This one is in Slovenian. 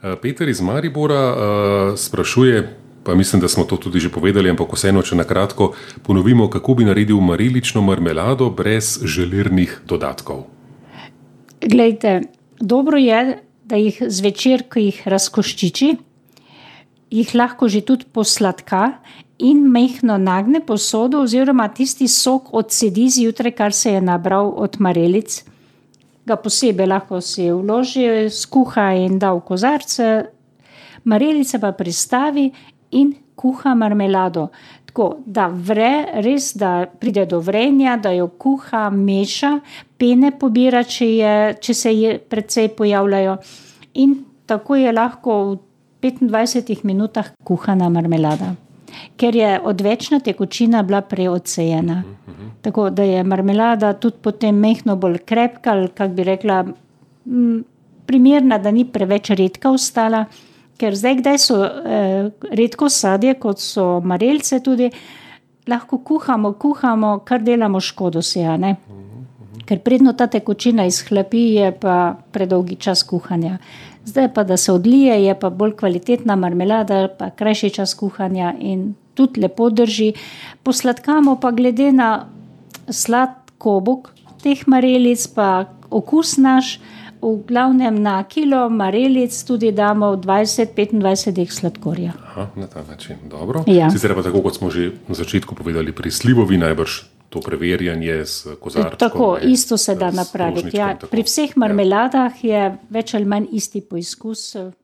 Peter iz Maribora sprašuje, pa mislim, da smo to tudi že povedali, ampak vseeno, če na kratko ponovimo, kako bi naredil marelično marmelado brez želirnih dodatkov. Glejte, dobro je, da jih zvečer, ko jih razkoščiči, jih lahko že tudi posladka in majhno nagne posodo oziroma tisti sok odsedi zjutraj, kar se je nabral od marelic. Ga posebej lahko si vloži, skuha in da v kozarce, marelice pa pristavi in kuha marmelado. Tako, da vre, res, da pride do vrenja, da jo kuha, meša, pene pobira, če se je precej pojavljajo. In tako je lahko v 25 minutah kuhana marmelada. Ker je odvečna tekočina bila prej odsejena. Tako da je marmelada tudi potem majhno bolj krepka, ali kako bi rekla, primerna, da ni preveč redka ostala, ker zdaj, kdaj so redko sadje, kot so marelice tudi, lahko kuhamo, kar delamo škodo si, a ne? Ker predno ta tekočina izhlapi, je pa predolgi čas kuhanja. Zdaj pa, da se odlije, je pa bolj kvalitetna marmelada, pa krajši čas kuhanja in tudi lepo drži. Posladkamo pa glede na sladkobok teh marelic, pa okus naš, v glavnem na kilo marelic tudi damo 20-25 sladkorja. Aha, na ta način, dobro. Ja. Sicer pa tako, kot smo že na začetku povedali, pri slivovi najbrž to preverjanje s kozarčkom. Tako, isto se da napraviti. Ja, pri vseh marmeladah je več ali manj isti poizkus.